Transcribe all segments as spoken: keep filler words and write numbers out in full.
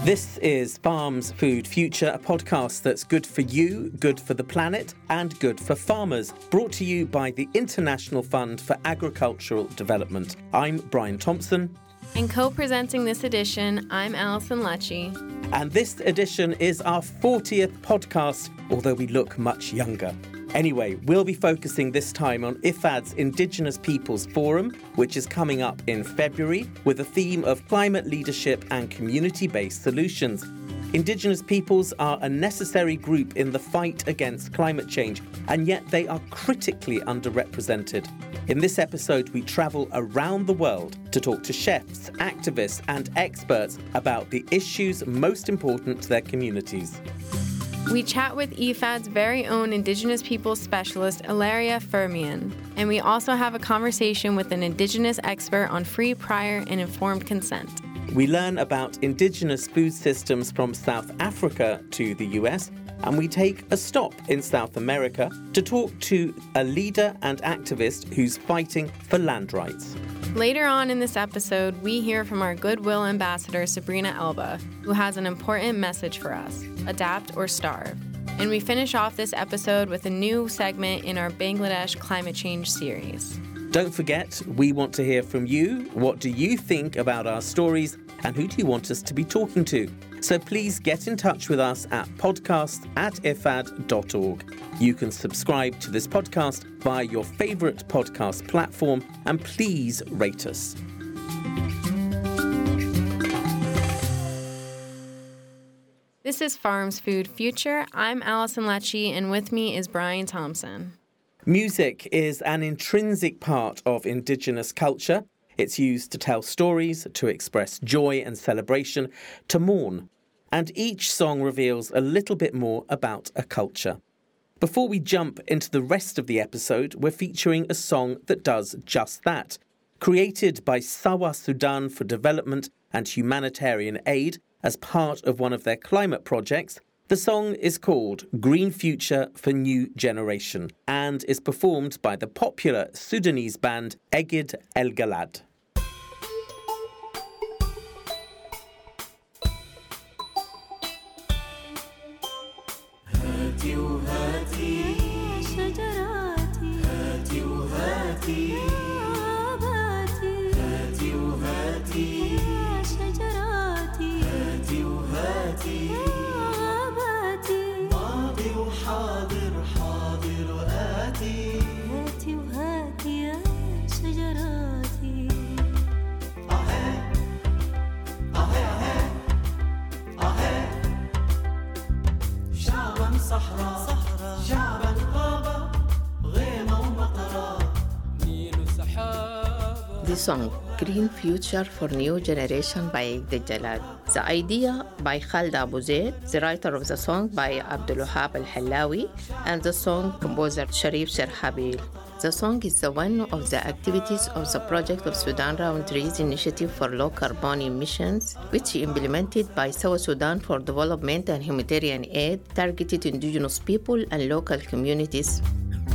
This is Farms Food Future, a podcast that's good for you, good for the planet, and good for farmers, brought to you by the International Fund for Agricultural Development. I'm Brian Thompson. And co-presenting this edition, I'm Alison Lecce. And this edition is our fortieth podcast, although we look much younger. Anyway, we'll be focusing this time on I F A D's Indigenous Peoples Forum, which is coming up in February, with a theme of climate leadership and community-based solutions. Indigenous peoples are a necessary group in the fight against climate change, and yet they are critically underrepresented. In this episode, we travel around the world to talk to chefs, activists, and experts about the issues most important to their communities. We chat with I F A D's very own Indigenous Peoples specialist, Ilaria Fermian. And we also have a conversation with an Indigenous expert on free, prior, and informed consent. We learn about Indigenous food systems from South Africa to the U S, and we take a stop in South America to talk to a leader and activist who's fighting for land rights. Later on in this episode, we hear from our Goodwill ambassador, Sabrina Elba, who has an important message for us: adapt or starve. And we finish off this episode with a new segment in our Bangladesh climate change series. Don't forget, we want to hear from you. What do you think about our stories, and who do you want us to be talking to? So please get in touch with us at podcast at ifad dot org. You can subscribe to this podcast via your favourite podcast platform, and please rate us. This is Farms Food Future. I'm Alison Lecce, and with me is Brian Thompson. Music is an intrinsic part of Indigenous culture. It's used to tell stories, to express joy and celebration, to mourn. And each song reveals a little bit more about a culture. Before we jump into the rest of the episode, we're featuring a song that does just that. Created by Sawa Sudan for Development and Humanitarian Aid as part of one of their climate projects, the song is called Green Future for New Generation and is performed by the popular Sudanese band Egid El Galad. هاتي وهاتي شجراتي هاتي وهاتي يا باتي هاتي وهاتي شجراتي هاتي وهاتي يا باتي ماضي وحاضر حاضر وآتي هاتي وهاتي يا شجراتي أهي أهي أهي أهي شعبا صحراء شعبا غابة غيمة ومطرة نيل وسحابة. The song Green Future for New Generation by Egid El Galad. The idea by Khaled Abu Zaid, the writer of the song by Abdulwahab Al-Halawi, and the song composer Sharif Sherhabil. The song is the one of the activities of the Project of Sudan Round Trees Initiative for Low Carbon Emissions, which is implemented by South Sudan for Development and Humanitarian Aid, targeted indigenous people and local communities.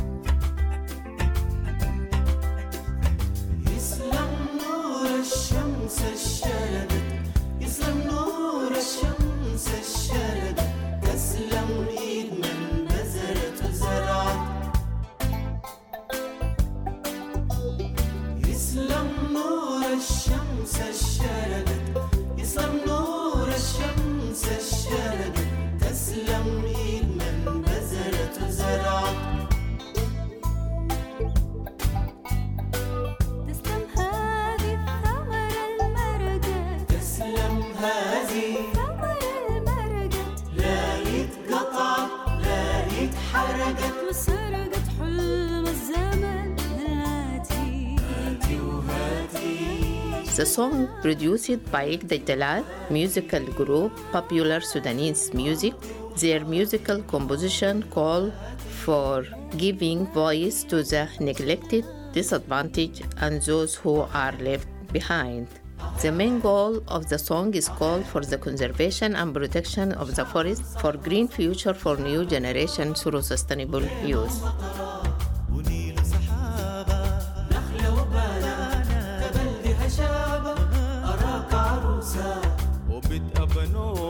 The song, produced by Egid El Galad, musical group Popular Sudanese Music, their musical composition called for giving voice to the neglected, disadvantaged, and those who are left behind. The main goal of the song is called for the conservation and protection of the forest for green future for new generation through sustainable use. وبتقبنو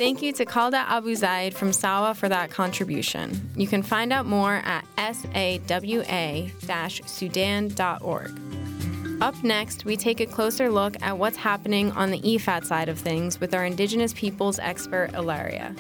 Thank you to Khalda Abu Zaid from SAWA for that contribution. You can find out more at sawa dash sudan dot org. Up next, we take a closer look at what's happening on the I F A D side of things with our Indigenous peoples expert, Ilaria.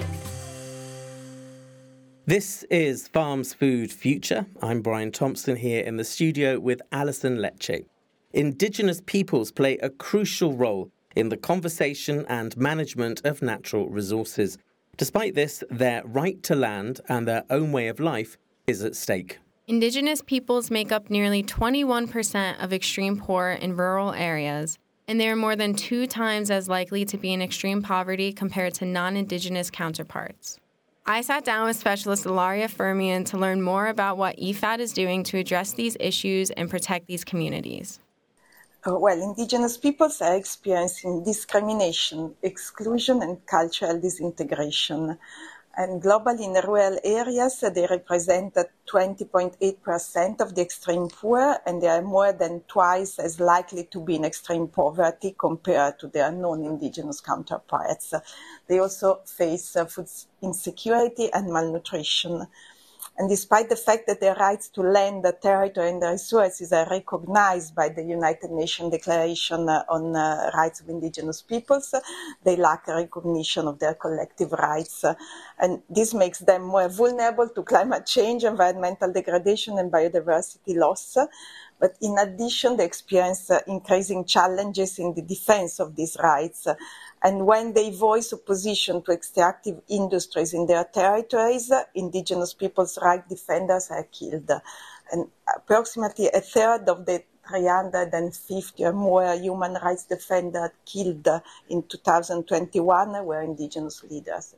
This is Farms Food Future. I'm Brian Thompson here in the studio with Alison Lecce. Indigenous peoples play a crucial role in the conservation and management of natural resources. Despite this, their right to land and their own way of life is at stake. Indigenous peoples make up nearly twenty-one percent of extreme poor in rural areas, and they are more than two times as likely to be in extreme poverty compared to non-Indigenous counterparts. I sat down with specialist Ilaria Fermian to learn more about what I F A D is doing to address these issues and protect these communities. Uh, well, Indigenous peoples are experiencing discrimination, exclusion, and cultural disintegration. And globally, in rural areas, they represent twenty point eight percent of the extreme poor, and they are more than twice as likely to be in extreme poverty compared to their non-Indigenous counterparts. They also face uh, food insecurity and malnutrition. And despite the fact that their rights to land, the territory, and the resources are recognized by the United Nations Declaration on uh, Rights of Indigenous Peoples, they lack recognition of their collective rights. And this makes them more vulnerable to climate change, environmental degradation, and biodiversity loss. But in addition, they experience uh, increasing challenges in the defense of these rights. And when they voice opposition to extractive industries in their territories, Indigenous people's rights defenders are killed. And approximately a third of the three hundred fifty or more human rights defenders killed in two thousand twenty-one were Indigenous leaders.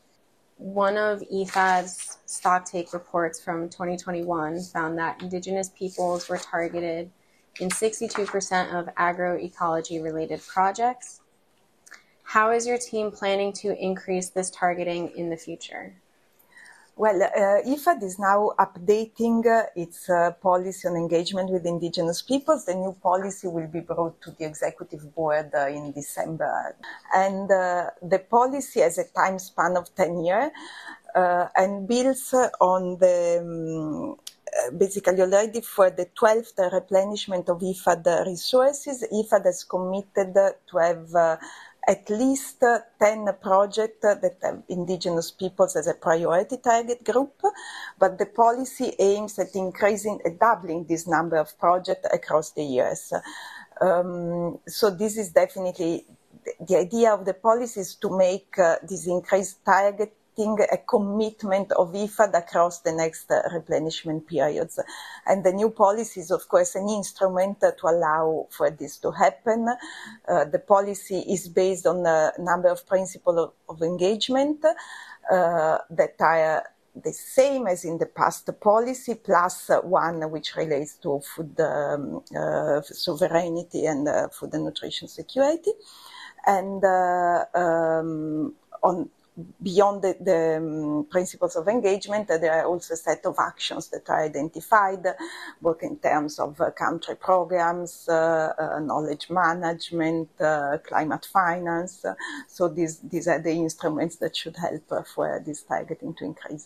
One of I F A D's stocktake reports from twenty twenty-one found that Indigenous peoples were targeted in sixty-two percent of agroecology related projects. How is your team planning to increase this targeting in the future? Well, uh, I F A D is now updating uh, its uh, policy on engagement with Indigenous peoples. The new policy will be brought to the executive board uh, in December. And uh, the policy has a time span of ten years uh, and builds on the, um, uh, basically already for the twelfth replenishment of I F A D resources, I F A D has committed to have uh, at least uh, ten projects uh, that have Indigenous peoples as a priority target group, but the policy aims at increasing, uh, doubling this number of projects across the years. Um, so this is definitely, the, the idea of the policy is to make uh, this increased target a commitment of I F A D across the next uh, replenishment periods. And the new policy is, of course, an instrument uh, to allow for this to happen. Uh, the policy is based on a number of principles of, of engagement uh, that are the same as in the past policy, plus uh, one which relates to food um, uh, sovereignty and uh, food and nutrition security. And uh, um, on Beyond the, the um, principles of engagement, uh, there are also a set of actions that are identified, both in terms of uh, country programs, uh, uh, knowledge management, uh, climate finance. Uh, so these, these are the instruments that should help uh, for this targeting to increase.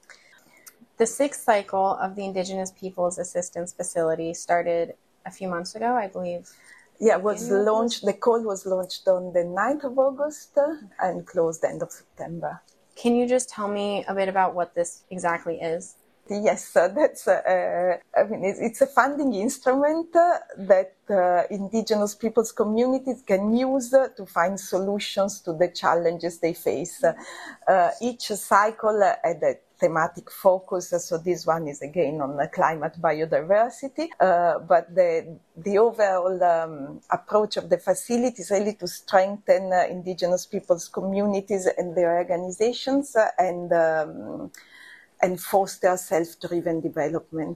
The sixth cycle of the Indigenous Peoples Assistance Facility started a few months ago, I believe. Yeah, it was launched, the call was launched on the ninth of August uh, and closed end of September. Can you just tell me a bit about what this exactly is? Yes, uh, that's, uh, I mean, it's, it's a funding instrument uh, that uh, Indigenous peoples communities can use uh, to find solutions to the challenges they face. Uh, each cycle uh, had a thematic focus, so this one is again on climate biodiversity, uh, but the, the overall um, approach of the facility is really to strengthen uh, Indigenous peoples communities and their organizations uh, and um, and foster self-driven development.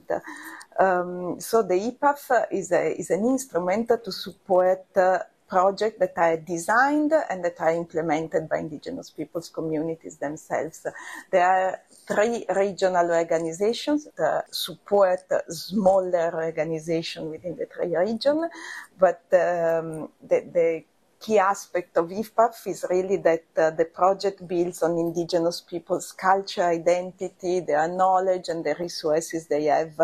Um, so the I P A F is, a, is an instrument to support uh, projects that are designed and that are implemented by Indigenous peoples communities themselves. There are three regional organizations that support smaller organizations within the three regions, but um, the, the key aspect of I F P A F is really that uh, the project builds on indigenous people's culture, identity, their knowledge, and the resources they have.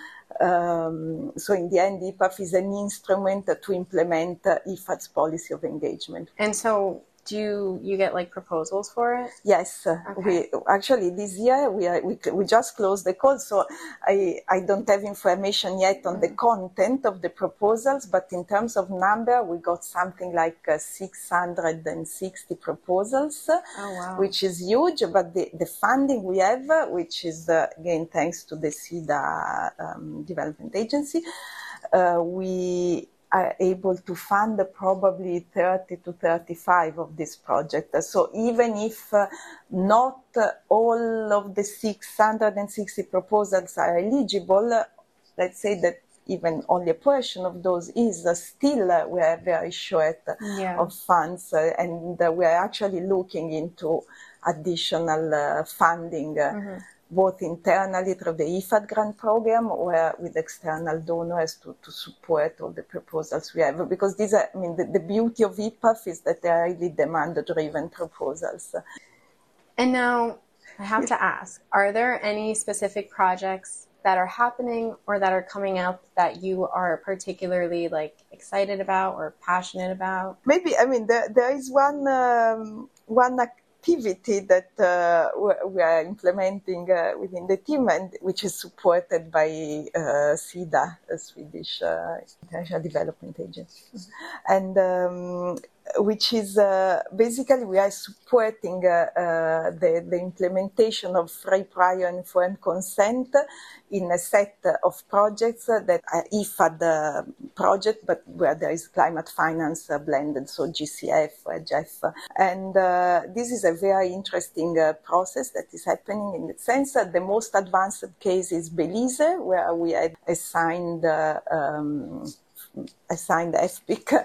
Um, so in the end, I P A F is an instrument to implement uh, I F A D's policy of engagement. And so do you, you get like proposals for it? Yes, uh, Okay. we actually this year we are, we we just closed the call, so I I don't have information yet on the content of the proposals, but in terms of number, we got something like uh, six hundred sixty proposals, Oh, wow. which is huge. But the, the funding we have, uh, which is uh, again thanks to the SIDA um, Development Agency, uh, we are able to fund probably thirty to thirty-five of this project. So even if uh, not uh, all of the six hundred sixty proposals are eligible, uh, let's say that even only a portion of those is uh, still uh, we are very short Yeah. of funds, uh, and uh, we are actually looking into additional uh, funding. Uh, Mhm. both internally through the I F A D grant program or with external donors to, to support all the proposals we have. Because these are, I mean, the, the beauty of I P A F is that they are really demand-driven proposals. And now I have to ask, are there any specific projects that are happening or that are coming up that you are particularly like excited about or passionate about? Maybe, I mean, there, there is one, um, one activity that uh, we are implementing uh, within the team, and which is supported by uh, SIDA, a Swedish uh, International Development Agency, and um, which is uh, basically we are supporting uh, uh, the, the implementation of free, prior, and informed consent in a set of projects that are I F A D uh, project, but where there is climate finance uh, blended, so G C F, uh, G E F. And uh, this is a very interesting uh, process that is happening in the sense that the most advanced case is Belize, where we had assigned uh, um, assigned F P I C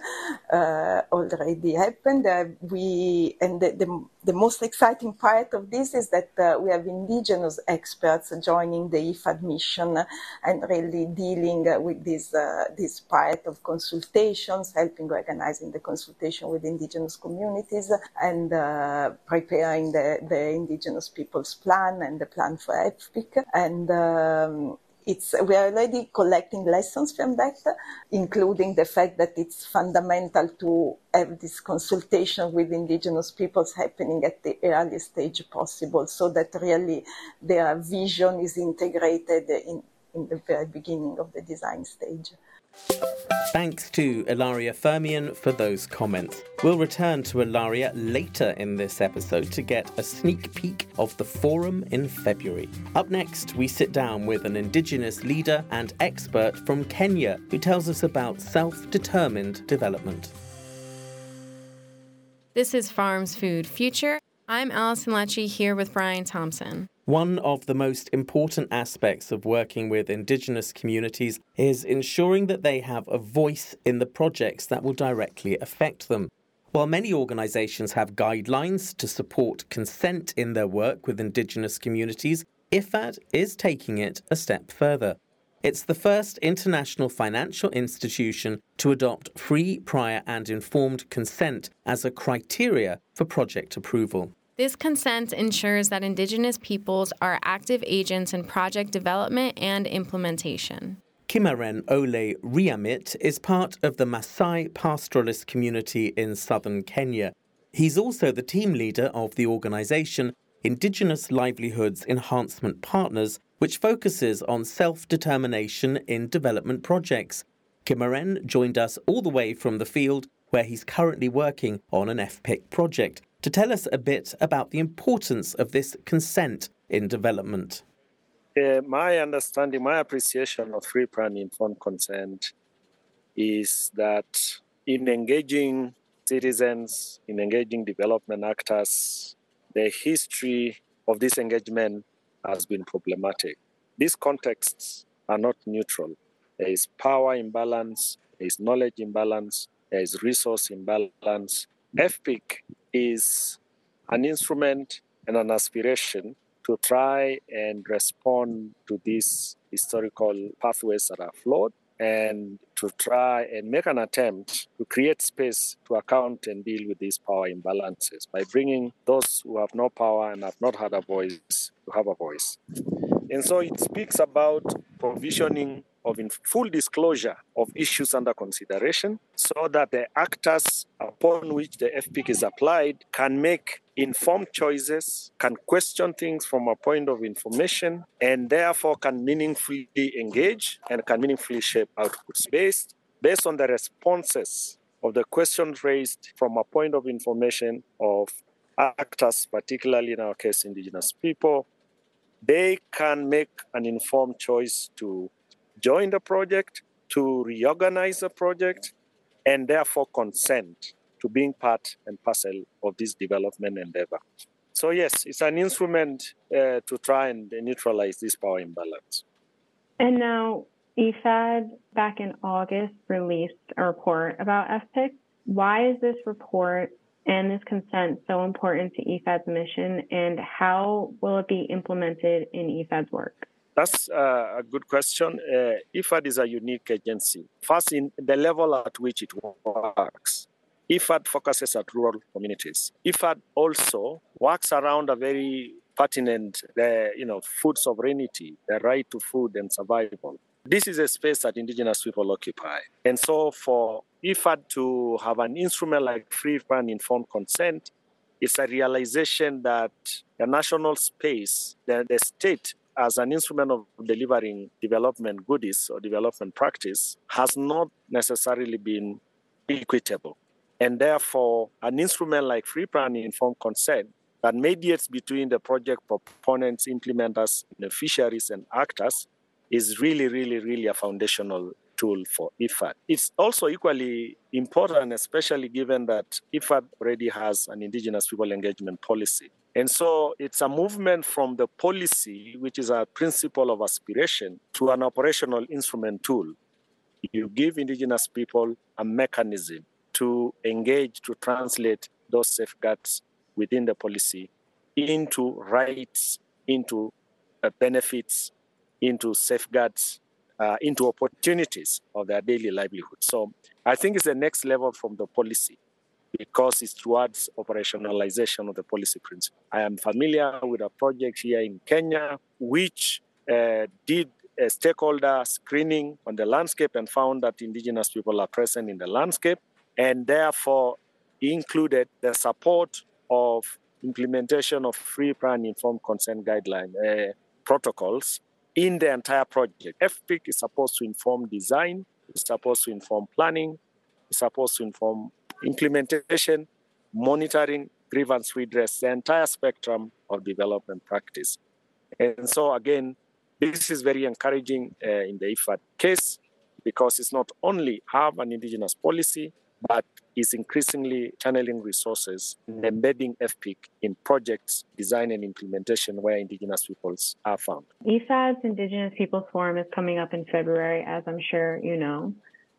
uh, already happened. Uh, we and the, the, the most exciting part of this is that uh, we have indigenous experts joining the I F A D mission and really dealing uh, with this uh, this part of consultations, helping organizing the consultation with indigenous communities and uh, preparing the, the indigenous people's plan and the plan for F P I C. And um, It's, we are already collecting lessons from that, including the fact that it's fundamental to have this consultation with indigenous peoples happening at the earliest stage possible, so that really their vision is integrated in, in the very beginning of the design stage. Thanks to Ilaria Fermian for those comments. We'll return to Ilaria later in this episode to get a sneak peek of the forum in February. Up next, we sit down with an Indigenous leader and expert from Kenya who tells us about self-determined development. This is Farms Food Future. I'm Alison Lecce here with Brian Thompson. One of the most important aspects of working with Indigenous communities is ensuring that they have a voice in the projects that will directly affect them. While many organisations have guidelines to support consent in their work with Indigenous communities, I F A D is taking it a step further. It's the first international financial institution to adopt free, prior and informed consent as a criteria for project approval. This consent ensures that Indigenous peoples are active agents in project development and implementation. Kimaren Ole Riamit is part of the Maasai pastoralist community in southern Kenya. He's also the team leader of the organisation Indigenous Livelihoods Enhancement Partners, which focuses on self-determination in development projects. Kimaren joined us all the way from the field, where he's currently working on an F P I C project, to tell us a bit about the importance of this consent in development. Uh, my understanding, my appreciation of free, prior, and informed consent is that in engaging citizens, in engaging development actors, the history of this engagement has been problematic. These contexts are not neutral. There is power imbalance, there is knowledge imbalance, there is resource imbalance. F P I C is an instrument and an aspiration to try and respond to these historical pathways that are flawed and to try and make an attempt to create space to account and deal with these power imbalances by bringing those who have no power and have not had a voice to have a voice. And so it speaks about provisioning of in full disclosure of issues under consideration so that the actors upon which the F P I C is applied can make informed choices, can question things from a point of information, and therefore can meaningfully engage and can meaningfully shape outputs based, based on the responses of the questions raised from a point of information of actors, particularly in our case, indigenous people. They can make an informed choice to join the project, to reorganize the project, and therefore consent to being part and parcel of this development endeavor. So yes, it's an instrument uh, to try and neutralize this power imbalance. And now, I F A D back in August released a report about F P I C. Why is this report and this consent so important to I F A D's mission, and how will it be implemented in I F A D's work? That's uh, a good question. Uh, I F A D is a unique agency. First, in the level at which it works, I F A D focuses at rural communities. I F A D also works around a very pertinent, uh, you know, food sovereignty, the right to food and survival. This is a space that indigenous people occupy. And so for I F A D to have an instrument like free and informed consent, it's a realization that the national space, the, the state, as an instrument of delivering development goodies or development practice, has not necessarily been equitable. And therefore, an instrument like free and informed consent that mediates between the project proponents, implementers, beneficiaries, and actors is really, really, really a foundational tool for I F A D. It's also equally important, especially given that I F A D already has an indigenous people engagement policy. And so it's a movement from the policy, which is a principle of aspiration, to an operational instrument tool. You give indigenous people a mechanism to engage, to translate those safeguards within the policy into rights, into uh, benefits, into safeguards, uh, into opportunities of their daily livelihood. So I think it's the next level from the policy, because it's towards operationalization of the policy principle. I am familiar with a project here in Kenya, which uh, did a stakeholder screening on the landscape and found that indigenous people are present in the landscape, and therefore included the support of implementation of free and informed consent guideline uh, protocols in the entire project. F P I C is supposed to inform design, it's supposed to inform planning, it's supposed to inform implementation, monitoring, grievance redress, the entire spectrum of development practice. And so again, this is very encouraging uh, in the I F A D case, because it's not only have an indigenous policy, but is increasingly channeling resources and embedding F P I C in projects, design and implementation where indigenous peoples are found. I F A D's Indigenous Peoples Forum is coming up in February, as I'm sure you know.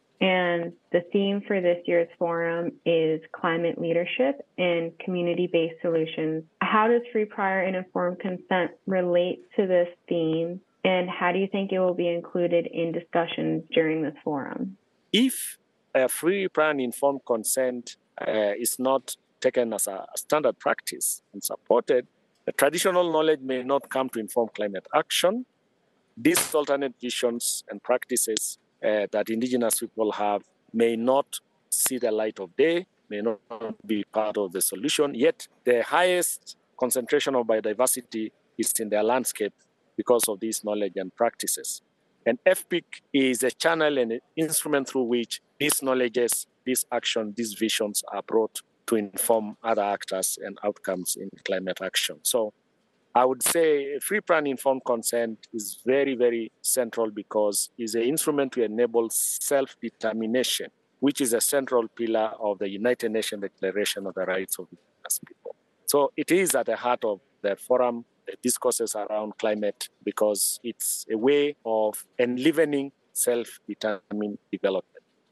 And the theme for this year's forum is climate leadership and community-based solutions. How does free, prior, and informed consent relate to this theme? And how do you think it will be included in discussions during this forum? If a free, prior, and informed consent uh, is not taken as a standard practice and supported, the traditional knowledge may not come to inform climate action. These alternate visions and practices uh, that indigenous people have may not see the light of day, may not be part of the solution, yet the highest concentration of biodiversity is in their landscape because of these knowledge and practices. And F P I C is a channel and an instrument through which these knowledges, these actions, these visions are brought to inform other actors and outcomes in climate action. So I would say free, prior, and informed consent is very, very central, because it's an instrument to enable self-determination, which is a central pillar of the United Nations Declaration of the Rights of Indigenous People. So it is at the heart of the forum, the discourses around climate, because it's a way of enlivening self-determined development.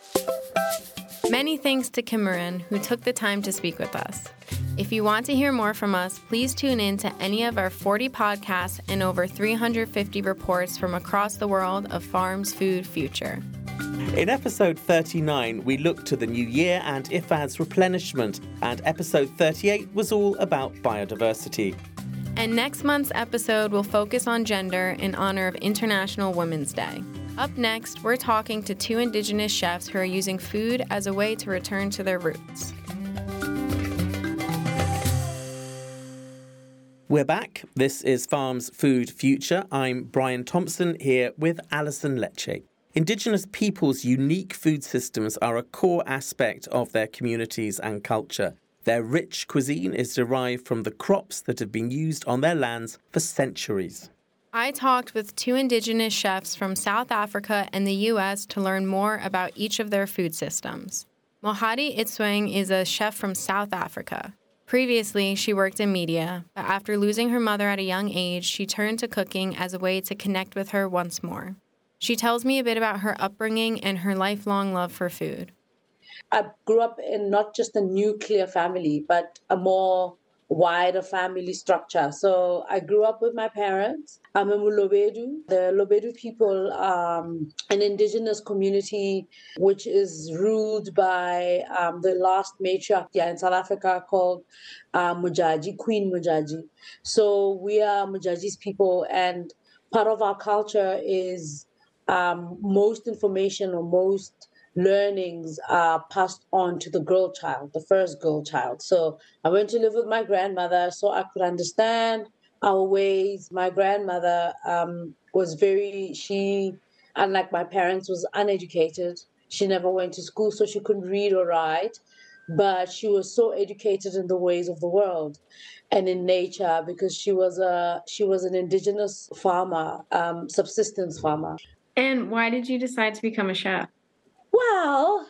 Many thanks to Kim Morin, who took the time to speak with us. If you want to hear more from us, please tune in to any of our forty podcasts and over three hundred fifty reports from across the world of Farms Food Future. In episode thirty-nine, we looked to the new year and I F A D's replenishment, and episode thirty-eight was all about biodiversity. And next month's episode will focus on gender in honor of International Women's Day. Up next, we're talking to two Indigenous chefs who are using food as a way to return to their roots. We're back. This is Farm's Food Future. I'm Brian Thompson here with Alison Lecce. Indigenous peoples' unique food systems are a core aspect of their communities and culture. Their rich cuisine is derived from the crops that have been used on their lands for centuries. I talked with two Indigenous chefs from South Africa and the U S to learn more about each of their food systems. Mohadi Itsweng is a chef from South Africa. Previously, she worked in media, but after losing her mother at a young age, she turned to cooking as a way to connect with her once more. She tells me a bit about her upbringing and her lifelong love for food. I grew up in not just a nuclear family, but a more wider family structure. So I grew up with my parents. I'm a Lobedu. The Lobedu people are um, an indigenous community which is ruled by um, the last matriarch in South Africa called uh, Mujaji, Queen Mujaji. So we are Mujaji's people, and part of our culture is um, most information or most learnings are passed on to the girl child, the first girl child. So I went to live with my grandmother so I could understand our ways. My grandmother um, was very, she, unlike my parents, was uneducated. She never went to school, so she couldn't read or write. But she was so educated in the ways of the world and in nature because she was a she was an indigenous farmer, um, subsistence farmer. And why did you decide to become a chef? Well,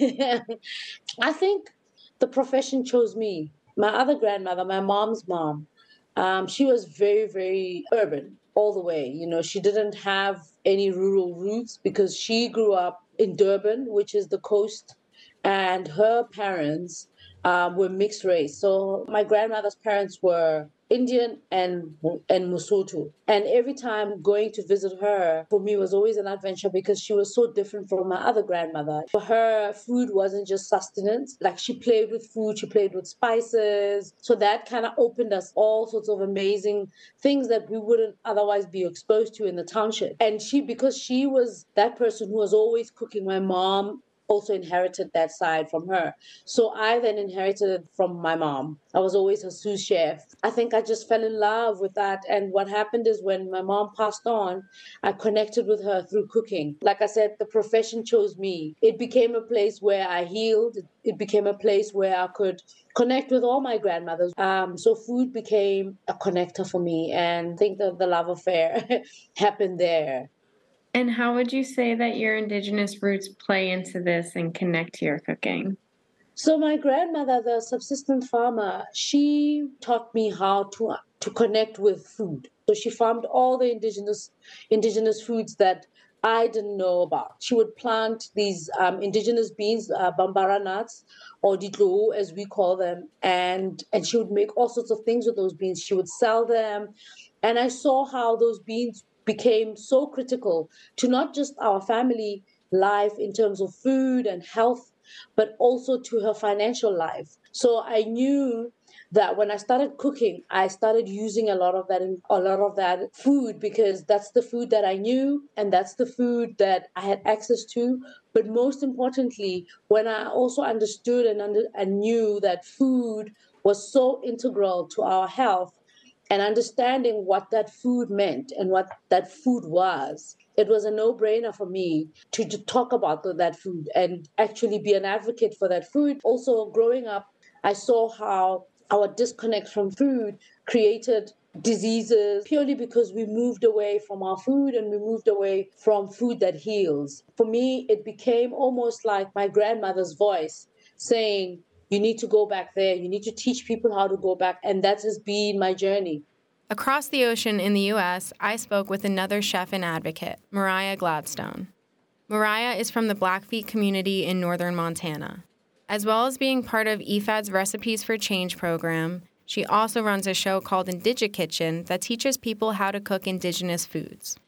I think the profession chose me. My other grandmother, my mom's mom, um, she was very, very urban all the way. You know, she didn't have any rural roots because she grew up in Durban, which is the coast, and her parents um, were mixed race. So my grandmother's parents were Indian and and Mosotho. And every time going to visit her, for me, was always an adventure because she was so different from my other grandmother. For her, food wasn't just sustenance. Like, she played with food, she played with spices. So that kind of opened us all sorts of amazing things that we wouldn't otherwise be exposed to in the township. And she, because she was that person who was always cooking, my mom also inherited that side from her. So I then inherited it from my mom. I was always her sous chef. I think I just fell in love with that. And what happened is when my mom passed on, I connected with her through cooking. Like I said, the profession chose me. It became a place where I healed. It became a place where I could connect with all my grandmothers. Um, so food became a connector for me. And I think that the love affair happened there. And how would you say that your Indigenous roots play into this and connect to your cooking? So my grandmother, the subsistence farmer, she taught me how to to connect with food. So she farmed all the indigenous indigenous foods that I didn't know about. She would plant these um, indigenous beans, uh, bambara nuts, or ditlo as we call them, and and she would make all sorts of things with those beans. She would sell them, and I saw how those beans became so critical to not just our family life in terms of food and health, but also to her financial life. So I knew that when I started cooking, I started using a lot of that, a lot of that food because that's the food that I knew and that's the food that I had access to. But most importantly, when I also understood and, under, and knew that food was so integral to our health, and understanding what that food meant and what that food was, it was a no-brainer for me to, to talk about that food and actually be an advocate for that food. Also, growing up, I saw how our disconnect from food created diseases purely because we moved away from our food and we moved away from food that heals. For me, it became almost like my grandmother's voice saying, you need to go back there. You need to teach people how to go back. And that has been my journey. Across the ocean in the U S, I spoke with another chef and advocate, Mariah Gladstone. Mariah is from the Blackfeet community in northern Montana. As well as being part of I F A D's Recipes for Change program, she also runs a show called Indigikitchen that teaches people how to cook indigenous foods.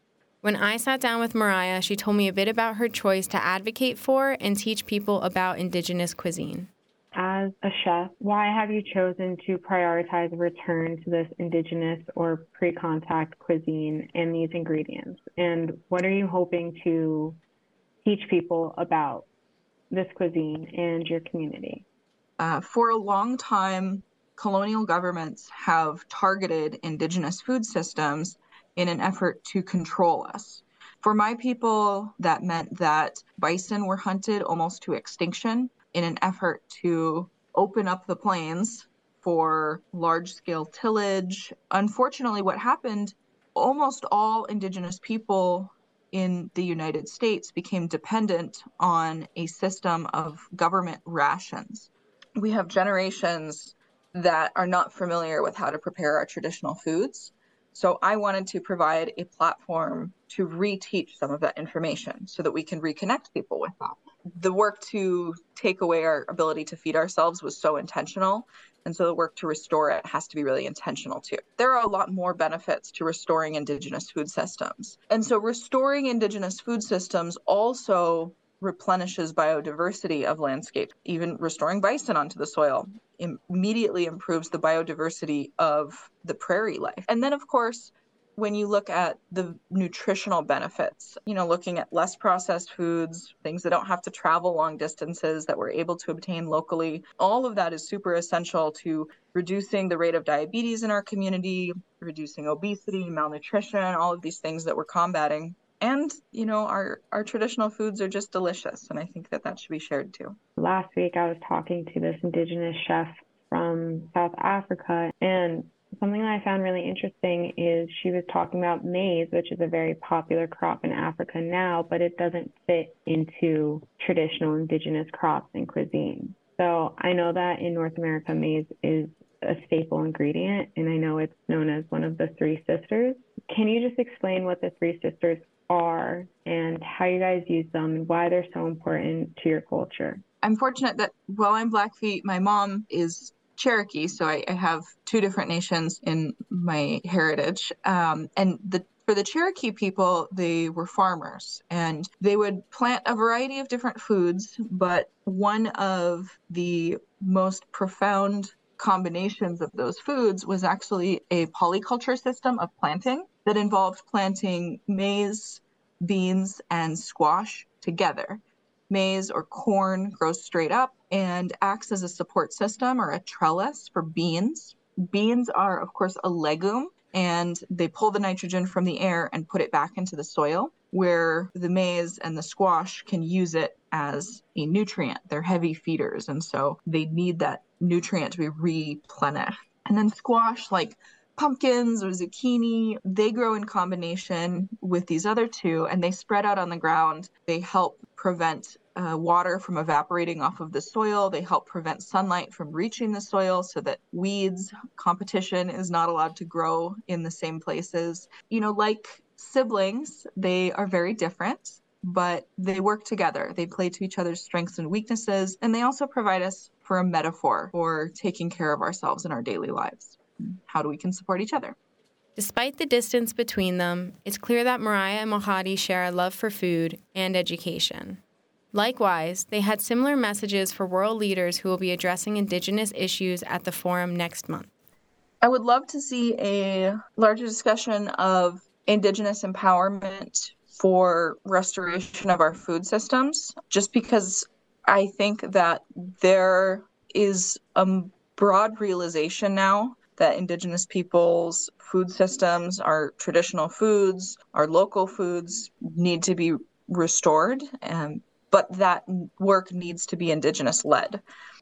When I sat down with Mariah, she told me a bit about her choice to advocate for and teach people about Indigenous cuisine. As a chef, why have you chosen to prioritize a return to this Indigenous or pre-contact cuisine and these ingredients? And what are you hoping to teach people about this cuisine and your community? Uh, for a long time, colonial governments have targeted Indigenous food systems in an effort to control us. For my people, that meant that bison were hunted almost to extinction in an effort to open up the plains for large-scale tillage. Unfortunately, what happened, almost all Indigenous people in the United States became dependent on a system of government rations. We have generations that are not familiar with how to prepare our traditional foods. So I wanted to provide a platform to reteach some of that information so that we can reconnect people with that. The work to take away our ability to feed ourselves was so intentional. And so the work to restore it has to be really intentional too. There are a lot more benefits to restoring Indigenous food systems. And so restoring Indigenous food systems also replenishes biodiversity of landscape. Even restoring bison onto the soil immediately improves the biodiversity of the prairie life. And then, of course, when you look at the nutritional benefits, you know, looking at less processed foods, things that don't have to travel long distances that we're able to obtain locally, all of that is super essential to reducing the rate of diabetes in our community, reducing obesity, malnutrition, all of these things that we're combating. And, you know, our, our traditional foods are just delicious. And I think that that should be shared too. Last week, I was talking to this Indigenous chef from South Africa, and something that I found really interesting is she was talking about maize, which is a very popular crop in Africa now, but it doesn't fit into traditional Indigenous crops and cuisine. So I know that in North America, maize is a staple ingredient, and I know it's known as one of the three sisters. Can you just explain what the three sisters are and how you guys use them and why they're so important to your culture? I'm fortunate that while I'm Blackfeet, my mom is Cherokee, so I, I have two different nations in my heritage. Um, and the for the Cherokee people, they were farmers, and they would plant a variety of different foods, but one of the most profound combinations of those foods was actually a polyculture system of planting that involved planting maize, beans, and squash together. Maize or corn grows straight up and acts as a support system or a trellis for beans. Beans are, of course, a legume, and they pull the nitrogen from the air and put it back into the soil, where the maize and the squash can use it as a nutrient. They're heavy feeders, and so they need that nutrient to be replenished. And then squash, like pumpkins or zucchini, they grow in combination with these other two, and they spread out on the ground. They help prevent uh, water from evaporating off of the soil. They help prevent sunlight from reaching the soil so that weeds, competition is not allowed to grow in the same places. You know, like siblings, they are very different, but they work together. They play to each other's strengths and weaknesses, and they also provide us for a metaphor for taking care of ourselves in our daily lives. How do we can support each other? Despite the distance between them, it's clear that Mariah and Mohadi share a love for food and education. Likewise, they had similar messages for world leaders who will be addressing Indigenous issues at the forum next month. I would love to see a larger discussion of Indigenous empowerment for restoration of our food systems, just because I think that there is a broad realization now that Indigenous peoples' food systems, our traditional foods, our local foods need to be restored, um, but that work needs to be Indigenous-led.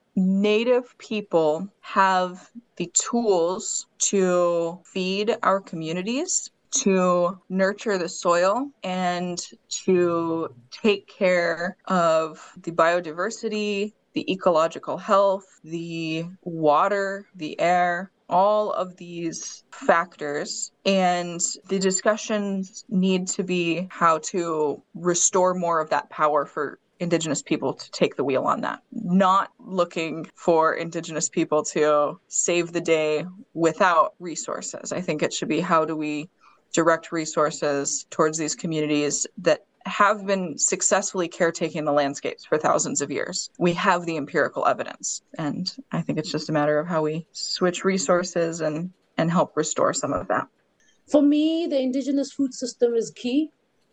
Native people have the tools to feed our communities, to nurture the soil, and to take care of the biodiversity, the ecological health, the water, the air, all of these factors. And the discussions need to be how to restore more of that power for Indigenous people to take the wheel on that. Not looking for Indigenous people to save the day without resources. I think it should be how do we direct resources towards these communities that have been successfully caretaking the landscapes for thousands of years. We have the empirical evidence, and I think it's just a matter of how we switch resources and, and help restore some of that. For me, the indigenous food system is key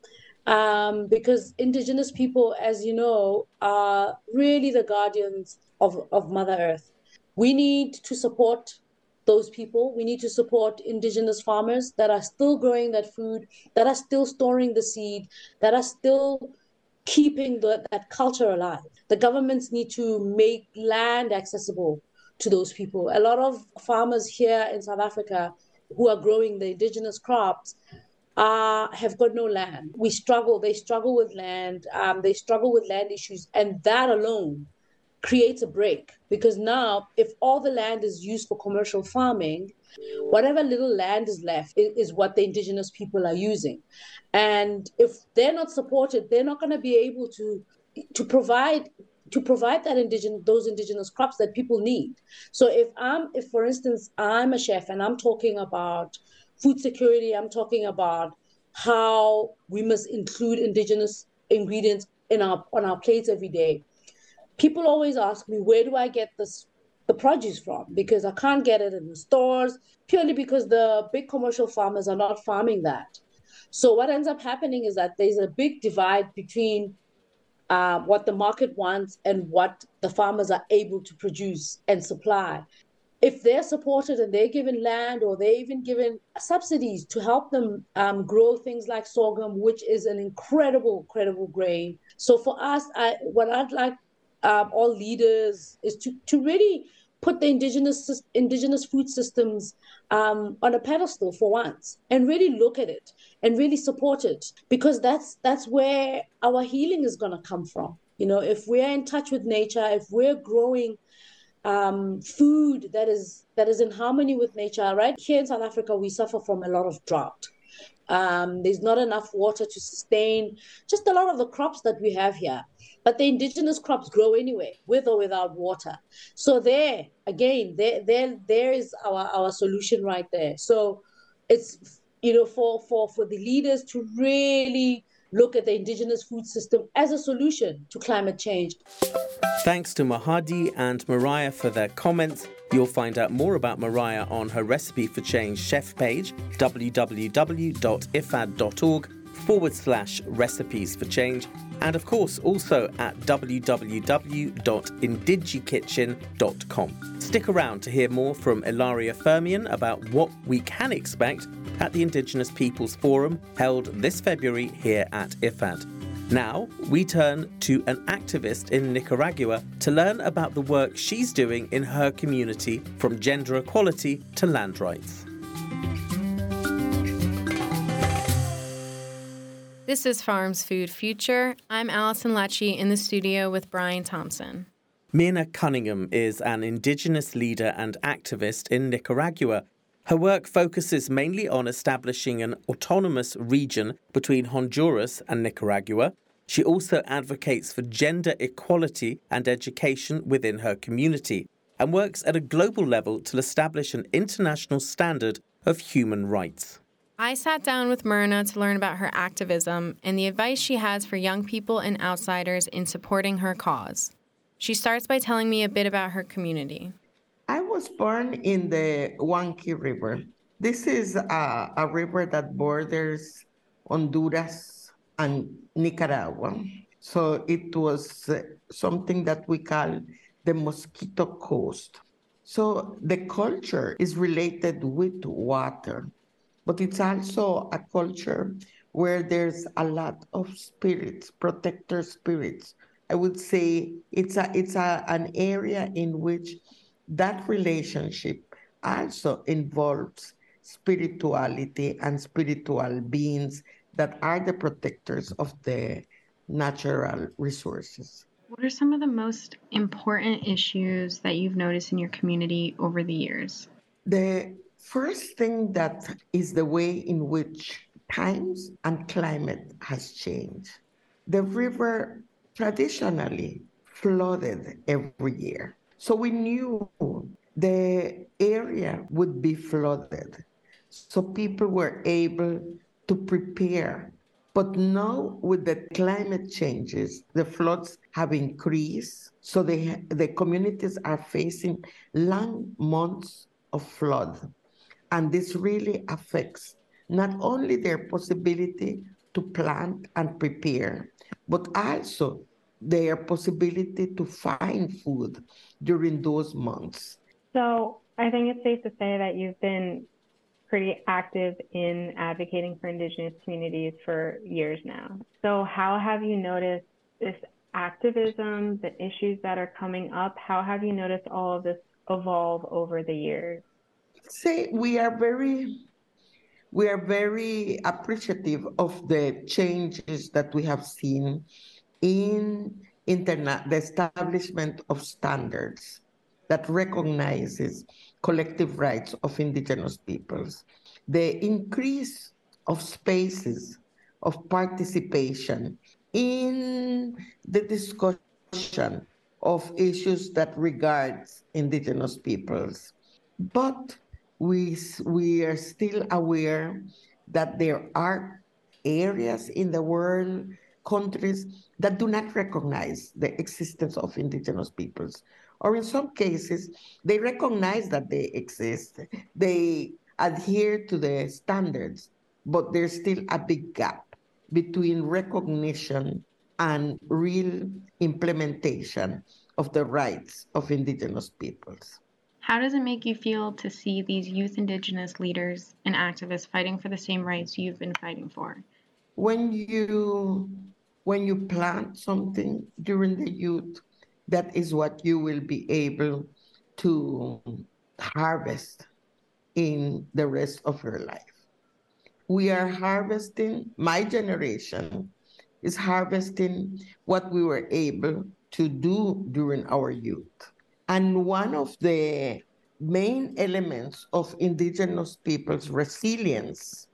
um, because indigenous people, as you know, are really the guardians of, of Mother Earth. We need to support those people. We need to support indigenous farmers that are still growing that food, that are still storing the seed, that are still keeping the, that culture alive. The governments need to make land accessible to those people. A lot of farmers here in South Africa who are growing the indigenous crops uh, have got no land. We struggle, they struggle with land, um, they struggle with land issues, and that alone creates a break, because now if all the land is used for commercial farming, whatever little land is left is, is what the indigenous people are using. And if they're not supported, they're not going to be able to to provide to provide that indigenous those indigenous crops that people need. So if I'm if for instance I'm a chef and I'm talking about food security, I'm talking about how we must include indigenous ingredients in our on our plates every day. People always ask me, where do I get this, the produce from? Because I can't get it in the stores, purely because the big commercial farmers are not farming that. So what ends up happening is that there's a big divide between uh, what the market wants and what the farmers are able to produce and supply. If they're supported and they're given land, or they're even given subsidies to help them um, grow things like sorghum, which is an incredible, incredible grain. So for us, I, what I'd like Um, all leaders is to, to really put the indigenous indigenous food systems um, on a pedestal for once, and really look at it and really support it, because that's that's where our healing is going to come from. You know, if we're in touch with nature, if we're growing um, food that is that is in harmony with nature. Right here in South Africa, we suffer from a lot of drought. Um, there's not enough water to sustain just a lot of the crops that we have here. But the indigenous crops grow anyway, with or without water. So there, again, there, there, there is our, our solution right there. So it's, you know, for, for, for the leaders to really look at the indigenous food system as a solution to climate change. Thanks to Mahadi and Mariah for their comments. You'll find out more about Mariah on her Recipe for Change chef page, www.ifad.org forward slash recipes for change. And of course, also at www dot indigikitchen dot com. Stick around to hear more from Ilaria Fermion about what we can expect at the Indigenous Peoples Forum held this February here at I F A D. Now, we turn to an activist in Nicaragua to learn about the work she's doing in her community, from gender equality to land rights. This is Farms Food Future. I'm Allison Lecce in the studio with Brian Thompson. Myrna Cunningham is an Indigenous leader and activist in Nicaragua. Her work focuses mainly on establishing an autonomous region between Honduras and Nicaragua. She also advocates for gender equality and education within her community, and works at a global level to establish an international standard of human rights. I sat down with Myrna to learn about her activism and the advice she has for young people and outsiders in supporting her cause. She starts by telling me a bit about her community. I was born in the Huanqui River. This is a, a river that borders Honduras and Nicaragua. So it was uh, something that we call the Mosquito Coast. So the culture is related with water, but it's also a culture where there's a lot of spirits, protector spirits. I would say it's a it's a, an area in which that relationship also involves spirituality and spiritual beings that are the protectors of the natural resources. What are some of the most important issues that you've noticed in your community over the years? The first thing that is the way in which times and climate has changed. The river traditionally flooded every year. So we knew the area would be flooded. So people were able to prepare. But now with the climate changes, the floods have increased. So they, the communities are facing long months of flood. And this really affects not only their possibility to plant and prepare, but also their possibility to find food during those months. So I think it's safe to say that you've been pretty active in advocating for Indigenous communities for years now. So how have you noticed this activism, the issues that are coming up? How have you noticed all of this evolve over the years? Say we are very we are very appreciative of the changes that we have seen in internet, the establishment of standards that recognizes collective rights of indigenous peoples, the increase of spaces of participation in the discussion of issues that regards indigenous peoples. But we, we are still aware that there are areas in the world, countries that do not recognize the existence of indigenous peoples. Or in some cases, they recognize that they exist. They adhere to the standards, but there's still a big gap between recognition and real implementation of the rights of indigenous peoples. How does it make you feel to see these youth Indigenous leaders and activists fighting for the same rights you've been fighting for? When you when you plant something during the youth, that is what you will be able to harvest in the rest of your life. We are harvesting, my generation is harvesting what we were able to do during our youth. And one of the main elements of indigenous people's resilience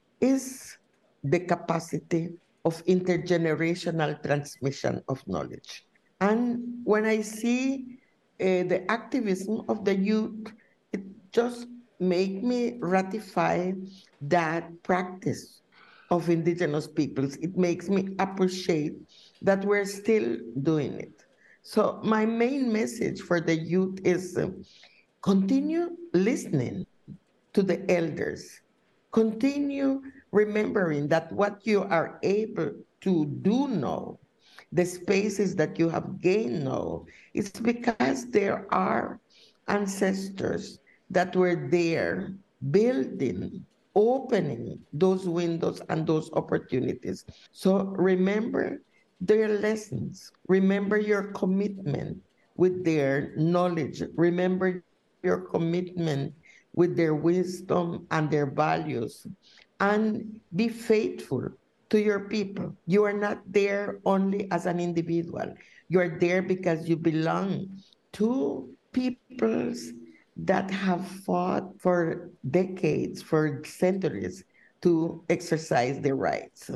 is the capacity of intergenerational transmission of knowledge. And when I see uh, the activism of the youth, it just makes me ratify that practice of indigenous peoples. It makes me appreciate that we're still doing it. So my main message for the youth is uh, continue listening to the elders. Continue remembering that what you are able to do now, the spaces that you have gained now, it's because there are ancestors that were there building, opening those windows and those opportunities. So remember their lessons. Remember your commitment with their knowledge. Remember your commitment with their wisdom and their values. And be faithful to your people. You are not there only as an individual. You are there because you belong to peoples that have fought for decades, for centuries, to exercise their rights.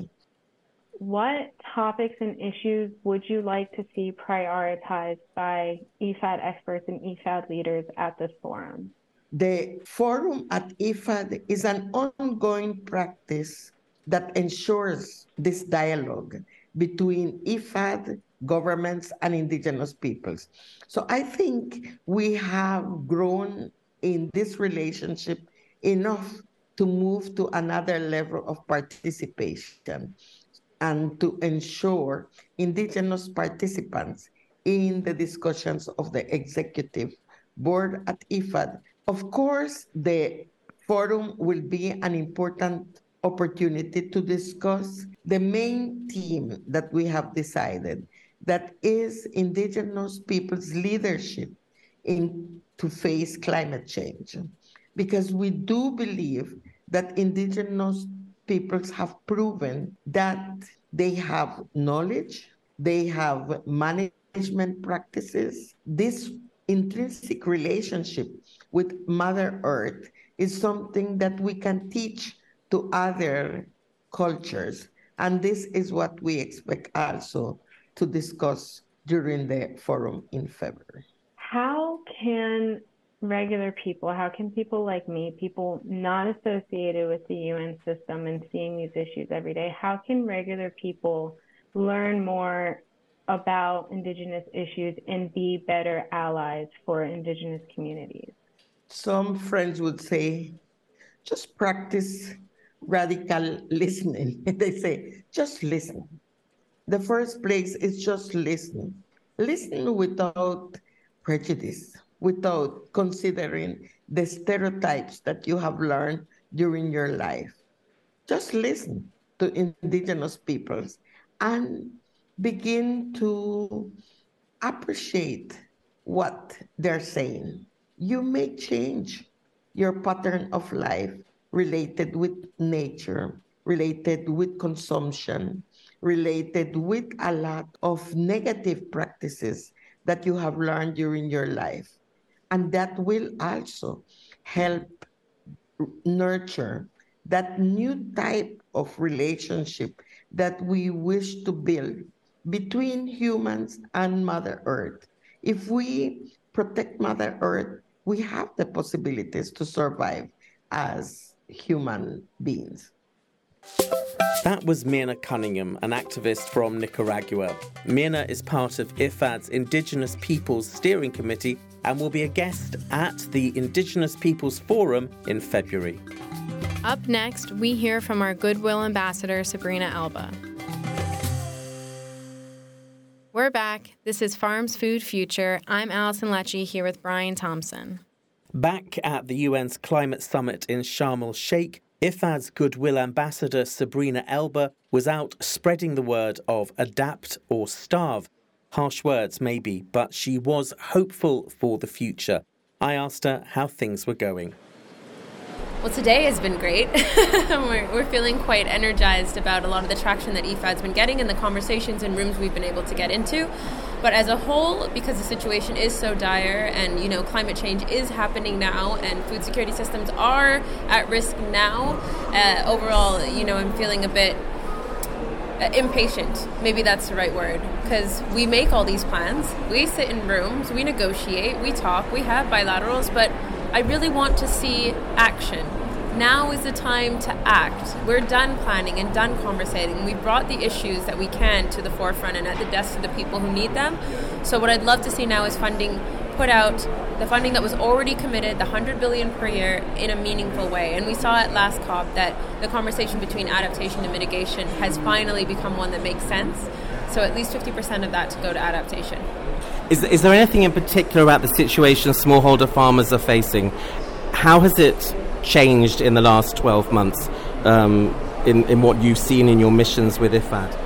What topics and issues would you like to see prioritized by I F A D experts and I F A D leaders at this forum? The forum at I F A D is an ongoing practice that ensures this dialogue between I F A D, governments, and indigenous peoples. So I think we have grown in this relationship enough to move to another level of participation and to ensure indigenous participants in the discussions of the executive board at I F A D. Of course, the forum will be an important opportunity to discuss the main theme that we have decided, that is indigenous people's leadership in to face climate change. Because we do believe that indigenous peoples have proven that they have knowledge, they have management practices. This intrinsic relationship with Mother Earth is something that we can teach to other cultures. And this is what we expect also to discuss during the forum in February. How can regular people, how can people like me, people not associated with the U N system and seeing these issues every day, how can regular people learn more about Indigenous issues and be better allies for Indigenous communities? Some friends would say, just practice radical listening. They say, just listen. The first place is just listen. Listen without prejudice, without considering the stereotypes that you have learned during your life. Just listen to Indigenous peoples and begin to appreciate what they're saying. You may change your pattern of life related with nature, related with consumption, related with a lot of negative practices that you have learned during your life. And that will also help nurture that new type of relationship that we wish to build between humans and Mother Earth. If we protect Mother Earth, we have the possibilities to survive as human beings. That was Mirna Cunningham, an activist from Nicaragua. Mirna is part of I F A D's Indigenous Peoples Steering Committee and will be a guest at the Indigenous Peoples Forum in February. Up next, we hear from our Goodwill Ambassador, Sabrina Elba. We're back. This is Farms Food Future. I'm Allison Lecce here with Brian Thompson. Back at the U N's Climate Summit in Sharm el-Sheikh, I F A D's Goodwill Ambassador Sabrina Elba was out spreading the word of adapt or starve. Harsh words, maybe, but she was hopeful for the future. I asked her how things were going. Well, today has been great. we're, we're feeling quite energized about a lot of the traction that I F A D's been getting and the conversations and rooms we've been able to get into. But as a whole, because the situation is so dire and, you know, climate change is happening now and food security systems are at risk now, uh, overall, you know, I'm feeling a bit uh, impatient. Maybe that's the right word. Because we make all these plans, we sit in rooms, we negotiate, we talk, we have bilaterals, but I really want to see action. Now is the time to act. We're done planning and done conversating. We've brought the issues that we can to the forefront and at the desks of the people who need them. So what I'd love to see now is funding put out, the funding that was already committed, the one hundred billion dollars per year, in a meaningful way. And we saw at last COP that the conversation between adaptation and mitigation has finally become one that makes sense. So at least fifty percent of that to go to adaptation. Is, is there anything in particular about the situation smallholder farmers are facing? How has it changed in the last twelve months um, in, in what you've seen in your missions with I F A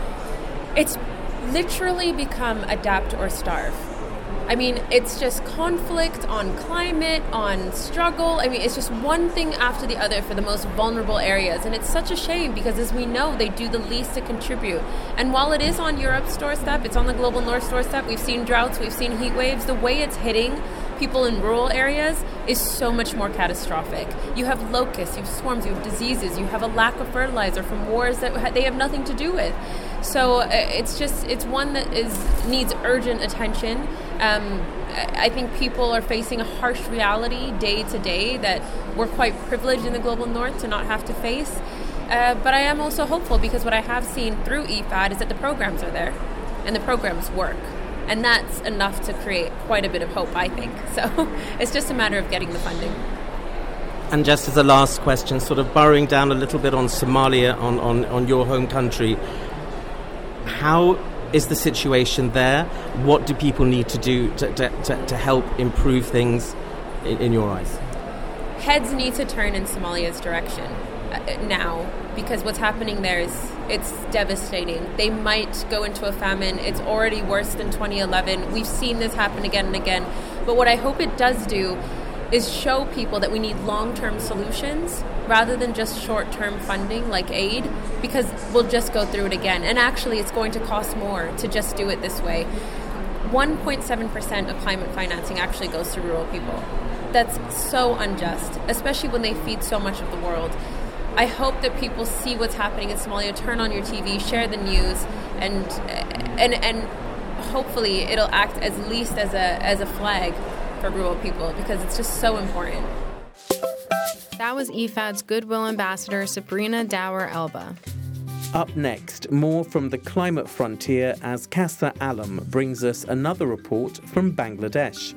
D? It's literally become adapt or starve. I mean, it's just conflict on climate, on struggle. I mean, it's just one thing after the other for the most vulnerable areas. And it's such a shame because, as we know, they do the least to contribute. And while it is on Europe's doorstep, it's on the global north's doorstep, we've seen droughts, we've seen heat waves, the way it's hitting people in rural areas is so much more catastrophic. You have locusts, you have swarms, you have diseases, you have a lack of fertilizer from wars that they have nothing to do with. So uh, it's just, it's one that is needs urgent attention. Um, I think people are facing a harsh reality day to day that we're quite privileged in the global north to not have to face. Uh, but I am also hopeful because what I have seen through I F A D is that the programs are there and the programs work. And that's enough to create quite a bit of hope, I think. So it's just a matter of getting the funding. And just as a last question, sort of burrowing down a little bit on Somalia, on, on, on your home country, how is the situation there? What do people need to do to, to, to, to help improve things in, in your eyes? Heads need to turn in Somalia's direction uh, now, because what's happening there is it's devastating. They might go into a famine. It's already worse than twenty eleven. We've seen this happen again and again. But what I hope it does do is show people that we need long-term solutions rather than just short-term funding like aid, because we'll just go through it again. And actually, it's going to cost more to just do it this way. one point seven percent of climate financing actually goes to rural people. That's so unjust, especially when they feed so much of the world. I hope that people see what's happening in Somalia, turn on your T V, share the news, and and and hopefully it'll act as least as a as a flag for rural people because it's just so important. That was I F A D's Goodwill Ambassador Sabrina Dower Elba. Up next, more from the climate frontier as Kasa Alam brings us another report from Bangladesh.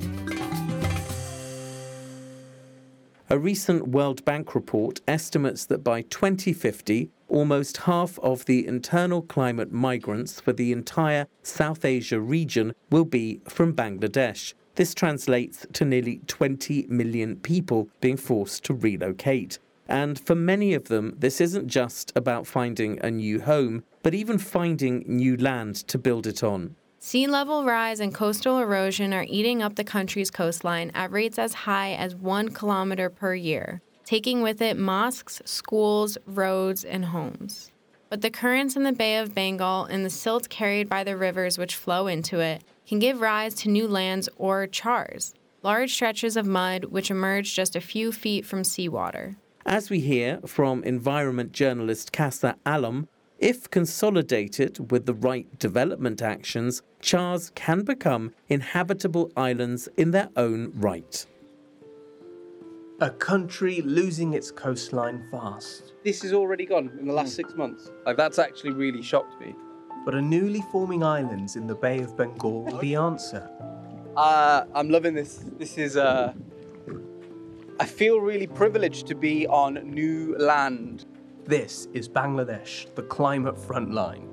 A recent World Bank report estimates that by twenty fifty, almost half of the internal climate migrants for the entire South Asia region will be from Bangladesh. This translates to nearly twenty million people being forced to relocate. And for many of them, this isn't just about finding a new home, but even finding new land to build it on. Sea level rise and coastal erosion are eating up the country's coastline at rates as high as one kilometer per year, taking with it mosques, schools, roads, and homes. But the currents in the Bay of Bengal and the silt carried by the rivers which flow into it can give rise to new lands or chars, large stretches of mud which emerge just a few feet from seawater. As we hear from environment journalist Kasa Alam, if consolidated with the right development actions, chars can become inhabitable islands in their own right. A country losing its coastline fast. This is already gone in the last six months. Like, that's actually really shocked me. But are newly forming islands in the Bay of Bengal the answer? Uh, I'm loving this. This is, uh, I feel really privileged to be on new land. This is Bangladesh, the climate front line.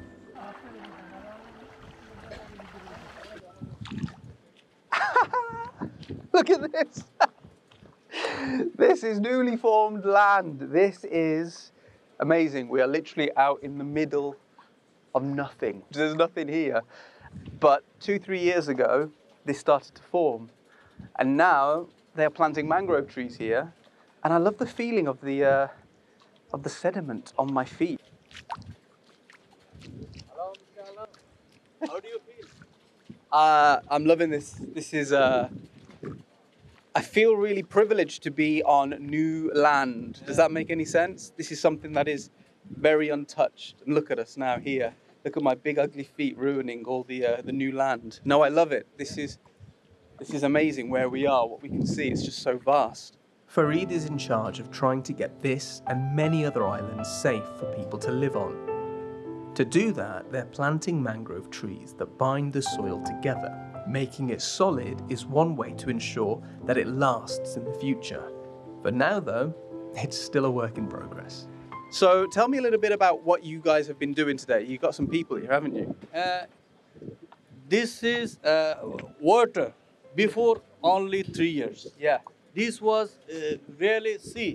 Look at this. This is newly formed land. This is amazing. We are literally out in the middle of nothing. There's nothing here. But two, three years ago, this started to form. And now they're planting mangrove trees here. And I love the feeling of the, uh, of the sediment on my feet. Hello, Mister Alam. How do you feel? Uh, I'm loving this. This is, uh, I feel really privileged to be on new land. Does that make any sense? This is something that is very untouched. And look at us now here. Look at my big ugly feet ruining all the uh, the new land. No, I love it. This is this is amazing where we are. What we can see, it's just so vast. Farid is in charge of trying to get this and many other islands safe for people to live on. To do that, they're planting mangrove trees that bind the soil together. Making it solid is one way to ensure that it lasts in the future. For now, though, it's still a work in progress. So tell me a little bit about what you guys have been doing today. You've got some people here, haven't you? Uh, this is uh, water before only three years. Yeah. This was uh, really sea.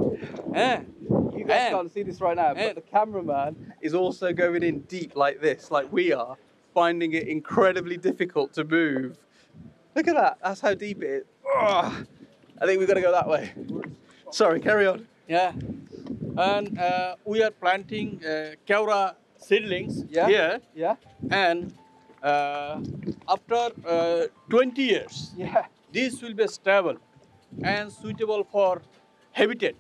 Eh? You guys can't see this right now, but the cameraman is also going in deep like this, like we are, finding it incredibly difficult to move. Look at that. That's how deep it is. Ugh. I think we've got to go that way. Sorry, carry on. Yeah. And uh, we are planting uh, Keura seedlings Yeah. here. Yeah. And uh, after uh, twenty years, yeah. this will be stable and suitable for habitat.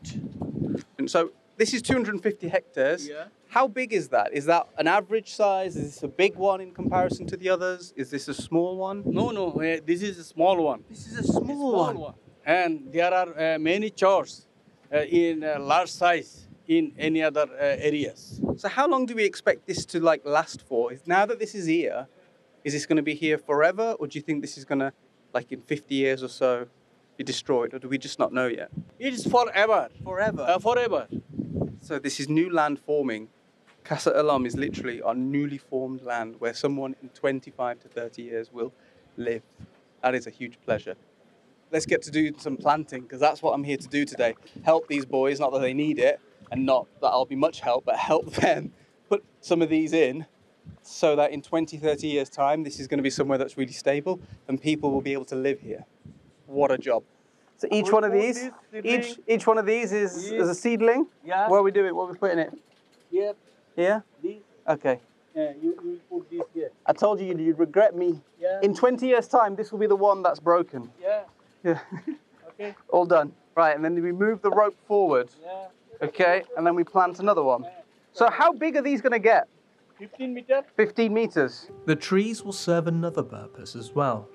And so this is two hundred fifty hectares. Yeah. How big is that? Is that an average size? Is this a big one in comparison to the others? Is this a small one? No, no, uh, this is a small one. This is a small, one. one. And there are uh, many chores uh, in uh, large size in any other uh, areas. So how long do we expect this to like last for? Is, now that this is here, is this going to be here forever? Or do you think this is going to, like in fifty years or so, be destroyed? Or do we just not know yet? It is forever. Forever? Uh, forever. So this is new land forming. Kasa Alam is literally on newly formed land where someone in twenty-five to thirty years will live. That is a huge pleasure. Let's get to do some planting, because that's what I'm here to do today. Help these boys, not that they need it, and not that I'll be much help, but help them put some of these in so that in twenty, thirty years' time, this is going to be somewhere that's really stable and people will be able to live here. What a job. So each one of these, each each one of these is, is a seedling? Yeah. Where are we doing? Where are we putting it? Here. Here? This. Okay. Yeah, you, you put this here. I told you you'd regret me. Yeah. In twenty years' time, this will be the one that's broken. Yeah. Yeah. Okay. All done. Right, and then we move the rope forward. Yeah. Okay, and then we plant another one. So how big are these going to get? fifteen meters. fifteen meters. The trees will serve another purpose as well.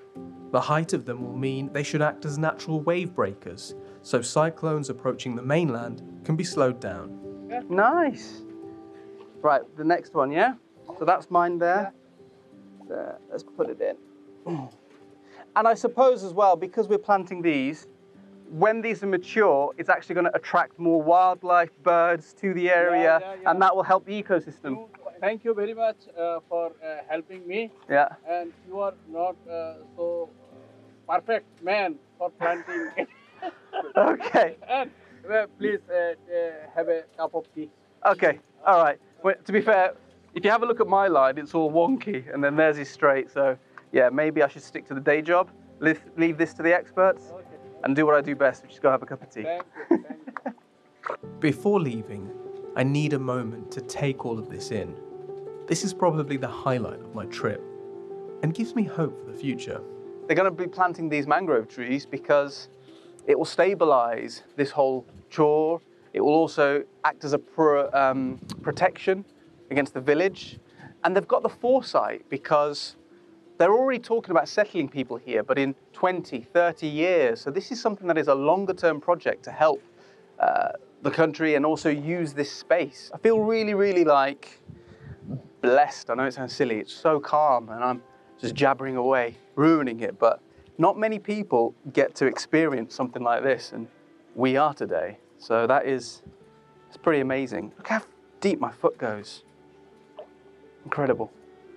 The height of them will mean they should act as natural wave breakers, so cyclones approaching the mainland can be slowed down. Nice. Right, the next one, yeah? So that's mine there. There, let's put it in. And I suppose as well, because we're planting these, when these are mature, it's actually going to attract more wildlife, birds to the area, Yeah, yeah, yeah. and that will help the ecosystem. Thank you very much uh, for uh, helping me. Yeah. And you are not uh, so perfect man for planting. Okay. And uh, please uh, uh, have a cup of tea. Okay, all right. Well, to be fair, if you have a look at my line, it's all wonky, and then theirs is straight. So, yeah, maybe I should stick to the day job, leave, leave this to the experts, and do what I do best, which is go have a cup of tea. Thank you. Thank you. Before leaving, I need a moment to take all of this in. This is probably the highlight of my trip, and gives me hope for the future. They're going to be planting these mangrove trees because it will stabilize this whole chore. It will also act as a pro, um, protection against the village. And they've got the foresight because they're already talking about settling people here, but in twenty, thirty years. So this is something that is a longer term project to help uh, the country and also use this space. I feel really, really like blessed. I know it sounds silly. It's so calm and I'm just jabbering away, ruining it. But not many people get to experience something like this, and we are today. So that is, it's pretty amazing. Look how deep my foot goes. Incredible.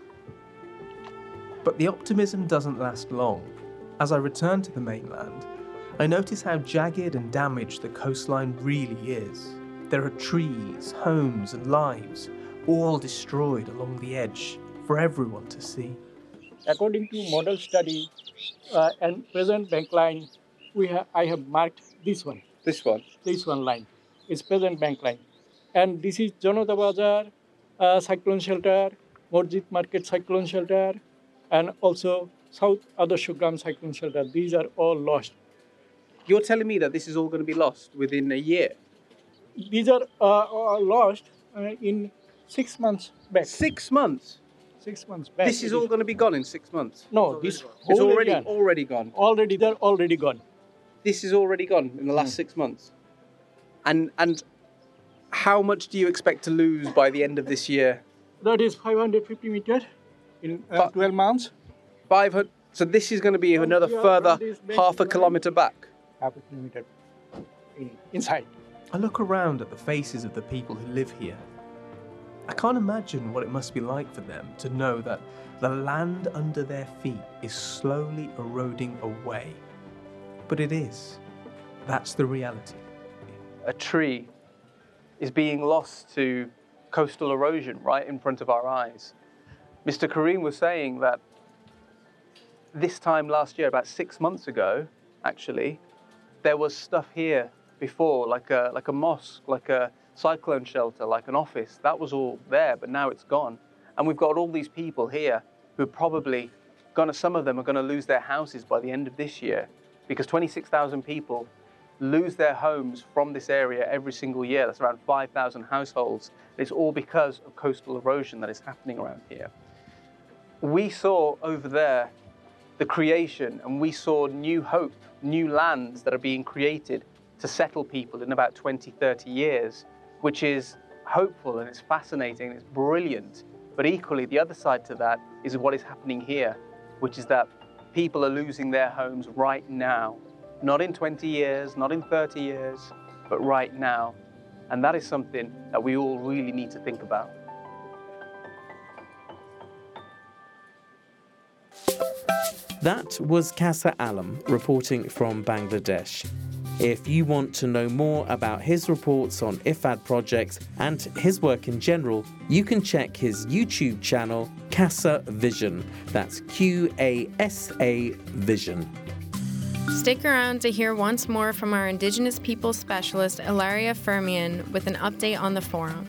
But the optimism doesn't last long. As I return to the mainland, I notice how jagged and damaged the coastline really is. There are trees, homes and lives, all destroyed along the edge for everyone to see. According to model study uh, and present bank line, we ha- I have marked this one. This one? This one line is present bank line. And this is Janata Bazar uh, cyclone shelter, Morjit Market cyclone shelter, and also South Adarshgram cyclone shelter. These are all lost. You're telling me that this is all going to be lost within a year? These are uh, all lost uh, in six months back. Six months? Six months back. This is all going to be gone in six months? No, this It's already, gone. already gone? Already, they're already gone. This is already gone in the last mm. six months? And and how much do you expect to lose by the end of this year? That is five hundred fifty meters in uh, twelve months. five hundred. So this is going to be another further half a kilometre back? Half a kilometre in, inside. I look around at the faces of the people who live here. I can't imagine what it must be like for them to know that the land under their feet is slowly eroding away. But it is. That's the reality. A tree is being lost to coastal erosion right in front of our eyes. Mister Kareem was saying that this time last year, about six months ago, actually, there was stuff here before, like a, like a mosque, like a cyclone shelter, like an office. That was all there, but now it's gone. And we've got all these people here who are probably gonna, some of them are gonna lose their houses by the end of this year, because twenty-six thousand people lose their homes from this area every single year. That's around five thousand households. It's all because of coastal erosion that is happening around here. We saw over there the creation, and we saw new hope, new lands that are being created to settle people in about twenty, thirty years, which is hopeful and it's fascinating, and it's brilliant. But equally, the other side to that is what is happening here, which is that people are losing their homes right now. Not in twenty years, not in thirty years, but right now. And that is something that we all really need to think about. That was Qasr Alam reporting from Bangladesh. If you want to know more about his reports on I F A D projects and his work in general, you can check his YouTube channel, Qasr Vision. That's Q A S A Vision. Stick around to hear once more from our Indigenous Peoples Specialist, Ilaria Fermian, with an update on the forum.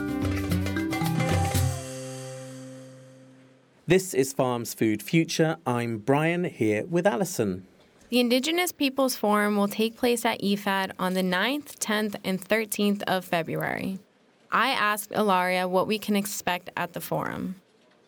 This is Farms Food Future. I'm Brian, here with Alison. The Indigenous Peoples Forum will take place at I F A D on the ninth, tenth, and thirteenth of February. I asked Ilaria what we can expect at the forum.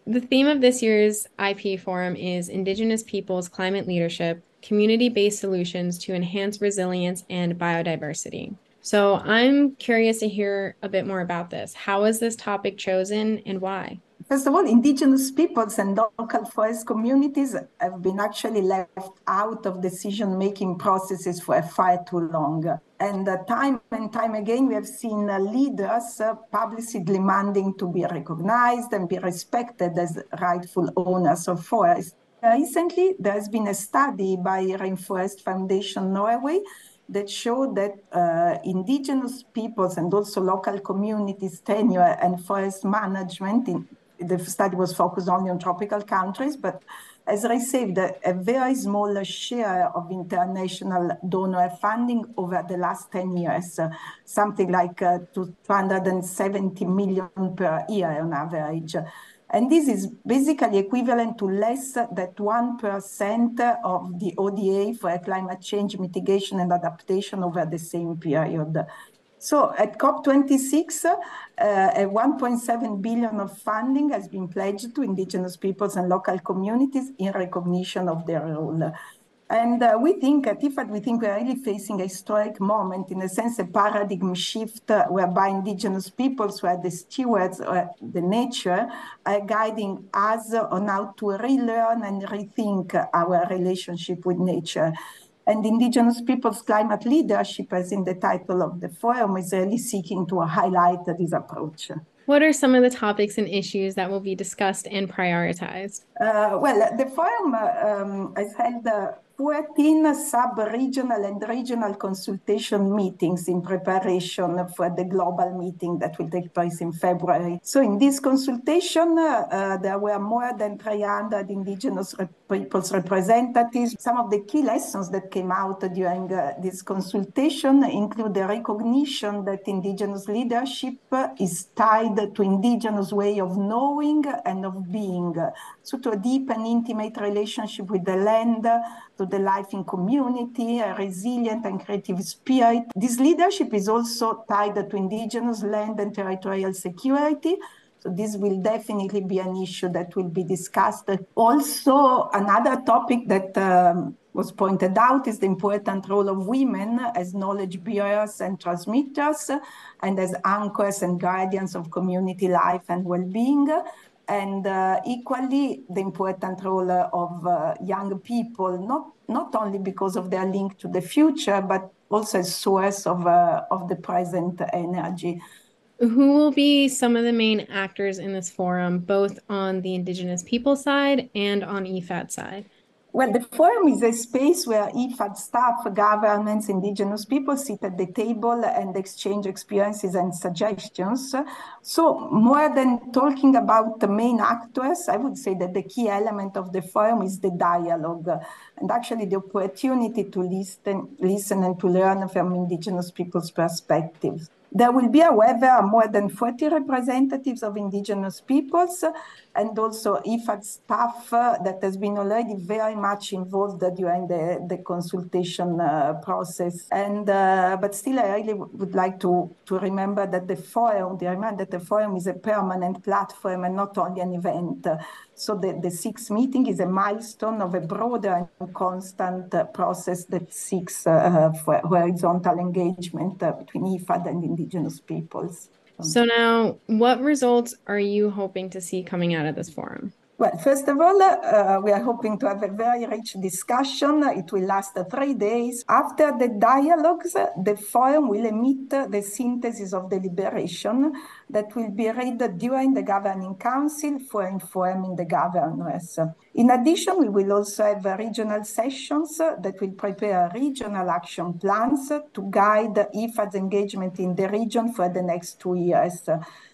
The theme of this year's I P Forum is Indigenous Peoples Climate Leadership, Community-Based Solutions to Enhance Resilience and Biodiversity. So I'm curious to hear a bit more about this. How was this topic chosen and why? First of all, indigenous peoples and local forest communities have been actually left out of decision-making processes for far too long. And uh, time and time again, we have seen uh, leaders uh, publicly demanding to be recognized and be respected as rightful owners of forests. Uh, recently, there has been a study by Rainforest Foundation Norway that showed that uh, indigenous peoples and also local communities' tenure and forest management, in, the study was focused only on tropical countries, but has received a, a very small share of international donor funding over the last ten years, uh, something like uh, two hundred seventy million per year on average. And this is basically equivalent to less than one percent of the O D A for climate change mitigation and adaptation over the same period. So at COP twenty-six, uh, a one point seven billion of funding has been pledged to indigenous peoples and local communities in recognition of their role. And uh, we think at I F A D, we think we're really facing a historic moment, in a sense, a paradigm shift uh, whereby indigenous peoples, who are the stewards of the nature, are guiding us on how to relearn and rethink our relationship with nature. And indigenous peoples' climate leadership, as in the title of the forum, is really seeking to highlight this approach. What are some of the topics and issues that will be discussed and prioritized? Uh, well, the forum uh, um, has held uh, fourteen sub-regional and regional consultation meetings in preparation for the global meeting that will take place in February. So in this consultation, uh, uh, there were more than three hundred indigenous rep- people's representatives. Some of the key lessons that came out during uh, this consultation include the recognition that indigenous leadership is tied to indigenous way of knowing and of being. So to a deep and intimate relationship with the land, to the life in community, a resilient and creative spirit. This leadership is also tied to indigenous land and territorial security. So this will definitely be an issue that will be discussed. Also, another topic that um, was pointed out is the important role of women as knowledge bearers and transmitters, and as anchors and guardians of community life and well-being. And uh, equally, the important role of uh, young people, not, not only because of their link to the future, but also a source of, uh, of the present energy. Who will be some of the main actors in this forum, both on the Indigenous people side and on I F A D side? Well, the forum is a space where I F A D staff, governments, indigenous people sit at the table and exchange experiences and suggestions. So more than talking about the main actors, I would say that the key element of the forum is the dialogue, and actually the opportunity to listen, listen and to learn from indigenous people's perspectives. There will be, however, more than forty representatives of indigenous peoples and also I F A D staff uh, that has been already very much involved during the, the consultation uh, process. And uh, but still, I really would like to, to remember that the forum, the remind that the forum is a permanent platform and not only an event. So the, the sixth meeting is a milestone of a broader and constant uh, process that seeks uh, for horizontal engagement uh, between I F A D and indigenous peoples. So now, what results are you hoping to see coming out of this forum? Well, first of all, uh, we are hoping to have a very rich discussion. It will last uh, three days. After the dialogues, the forum will emit the synthesis of deliberation that will be read during the Governing Council for informing the governors. In addition, we will also have regional sessions that will prepare regional action plans to guide I F A D's engagement in the region for the next two years.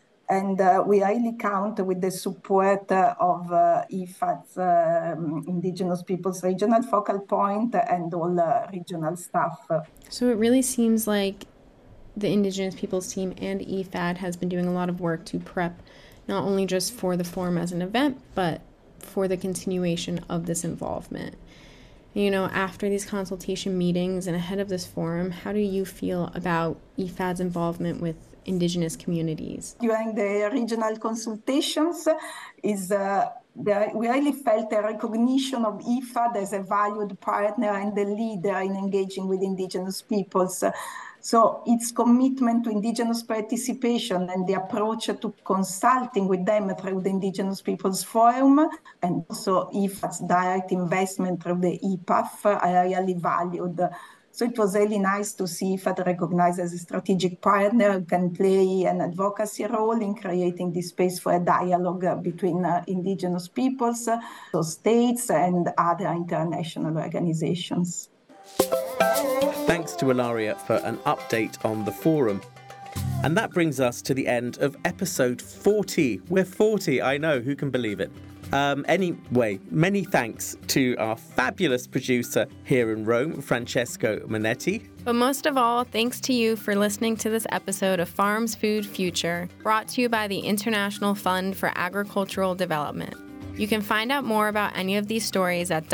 And uh, we really count with the support uh, of uh, I F A D's um, Indigenous Peoples Regional Focal Point and all uh, regional staff. So it really seems like the Indigenous Peoples team and I F A D has been doing a lot of work to prep not only just for the forum as an event, but for the continuation of this involvement. You know, after these consultation meetings and ahead of this forum, how do you feel about I F A D's involvement with indigenous communities? During the regional consultations, is uh, the, we really felt a recognition of I F A D as a valued partner and a leader in engaging with indigenous peoples. So its commitment to indigenous participation and the approach to consulting with them through the Indigenous Peoples Forum, and also I F A D's direct investment through the I P A F are really valued. So it was really nice to see I F A D recognized as a strategic partner who can play an advocacy role in creating this space for a dialogue between uh, indigenous peoples, uh, so states, and other international organizations. Thanks to Ilaria for an update on the forum. And that brings us to the end of episode forty. We're forty, I know, who can believe it? Um, anyway, many thanks to our fabulous producer here in Rome, Francesco Monetti. But most of all, thanks to you for listening to this episode of Farms Food Future, brought to you by the International Fund for Agricultural Development. You can find out more about any of these stories at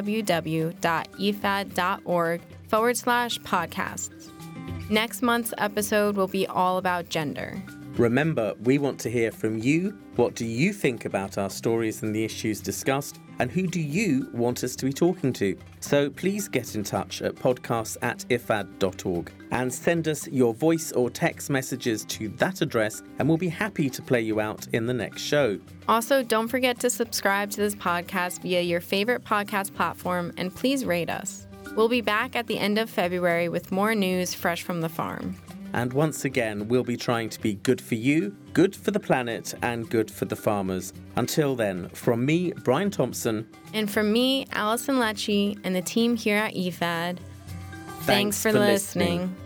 www.ifad.org forward slash podcasts. Next month's episode will be all about gender. Remember, we want to hear from you. What do you think about our stories and the issues discussed? And who do you want us to be talking to? So please get in touch at podcasts at ifad dot org and send us your voice or text messages to that address, and we'll be happy to play you out in the next show. Also, don't forget to subscribe to this podcast via your favorite podcast platform, and please rate us. We'll be back at the end of February with more news fresh from the farm. And once again, we'll be trying to be good for you, good for the planet, and good for the farmers. Until then, from me, Brian Thompson. And from me, Alison Lecce, and the team here at I F A D, thanks, thanks for, for listening. listening.